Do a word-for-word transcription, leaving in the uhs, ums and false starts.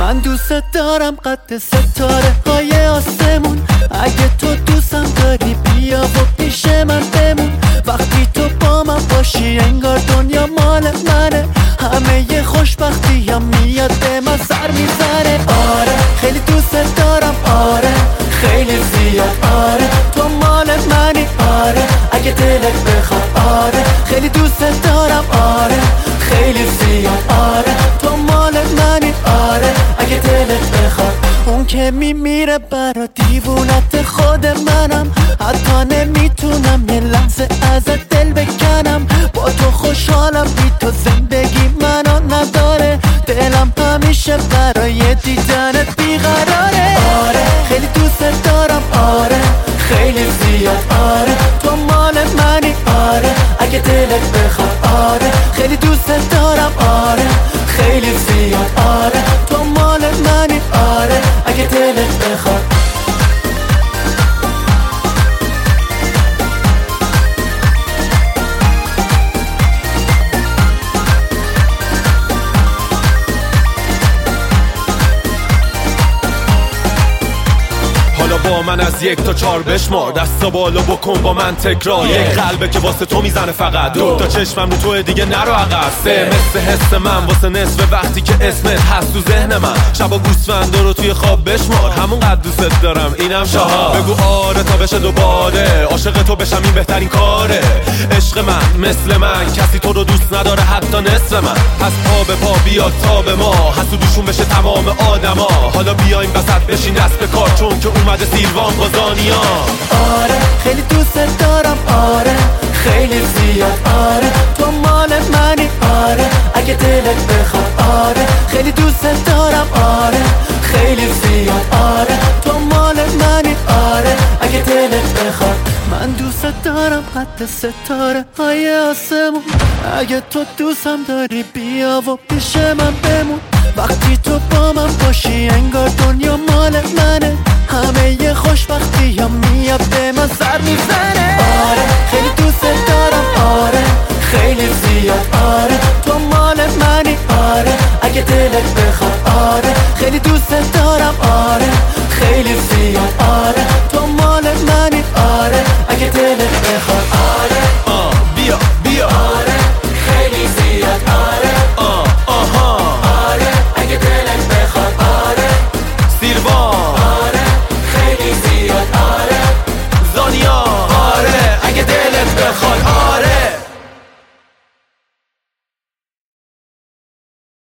من دوست دارم قد ستاره های آسمون. اگه تو دوستم داری بیا و پیش من بمون. وقتی تو با من باشی انگار دنیا مال منه. همه ی خوشبختی هم میاد به من سر میزنه. آره خیلی دوست دارم، آره خیلی زیاد، آره تو مال منی، آره اگه دلت بخواد، آره خیلی دوست دارم، آره خیلی زیاد، آره تو مال منی، آره اگه دلت بخواد. اون که میمیره برا دیوونت خود منم. حتی نمیتونم یه لحظه ازت دل بکنم. با تو خوشحالم، بی تو زندگی منو نداره. دلم همیشه برای دیدنت بیقراره. آره خیلی دوست دارم، آره خیلی زیاد، آره تو مال منی، آره اگه دلت بخواد، آره خیلی دوست دارم، آره خیلی زیاد، آره تو مال منی، آره اگه دلت بخواد. با من از یک تا چار بشمار، دستا بالا بکن با من تکرار. یک قلبه که واسه تو میزنه فقط. دو تا چشمم رو تو دیگه نرو عقب. سه مثل حس من واسه نصف وقتی که اسمت هست تو ذهن من. شبا گوسفندا رو توی خواب بشمار، همون قد دوست دارم اینم چهار. بگو آره تا بشه دوباره عاشق تو بشم، این بهترین کاره. عشق من مثل من کسی تو رو دوست نداره حتی نصف من. پس پا به پا بیاد تا به ما حسودشون بشه تمام آدما. حالا بیایم وسط بشین دست به کار، چون که اومده سیلوان قازانیا. آره خیلی دوست دارم، آره خیلی زیاد، آره تو مال منی، آره اگه دلت بخواد، آره خیلی دوست دارم، آره خیلی زیاد، آره تو مال منی، آره اگه دلت بخواد. من دوست دارم قد ستاره های آسمون. اگه تو دوستم داری بیا و پیش من بمون. وقتی تو با من باشی انگار دنیا مال منه. همه ی خوشبختی هم میاد به من سر میزنه. آره خیلی دوست دارم، آره خیلی زیاد، آره تو مال منی، آره اگه دلت بخواد، آره خیلی دوست دارم، آره خیلی زیاد، آره تو مال منی، آره اگه دلت بخواد. آره آه بیا بیا، آره خیلی زیاد، آره آه آها، آره اگه دلت بخواد، آره سیلوان